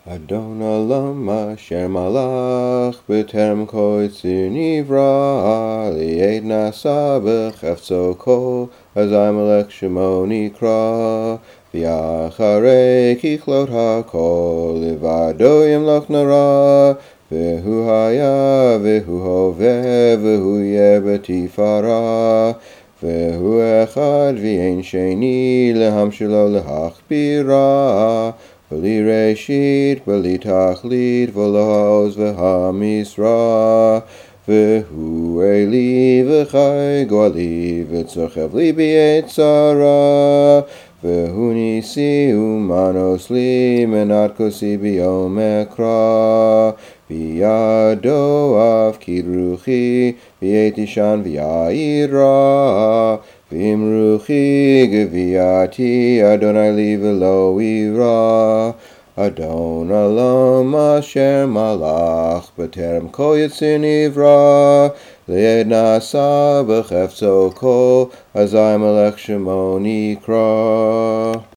Adon Olam Asher Malach B'terem Ko Yitzir Nivra Li'ed Nasa B'chefzo Kol Azai Melech Shemo Nikra V'yacharei Kichlot HaKol Livado Yimloch Nara V'hu Haya V'hu Hoveh V'hu Yeh B'tifara V'hu Echad V'yein Sheni Lehamshilo Lehachbira V'li Reshit, v'li Tachlit, v'lo ha'oz v'ha'misra, v'hu Eli v'chai go'ali, v'tzochev li b'yetzara, v'hu nisi u'manos li menat kosi b'yom ekra, v'yado av kidruchi, v'yetishan v'ya'ira, V'imruchi geviyati Adonai li v'lo ira Adon Olam Asher Malach B'terem Ko Yitzir Nivra Li'ed Nasa B'chefzo Kol Azai Melech Shemo Nikra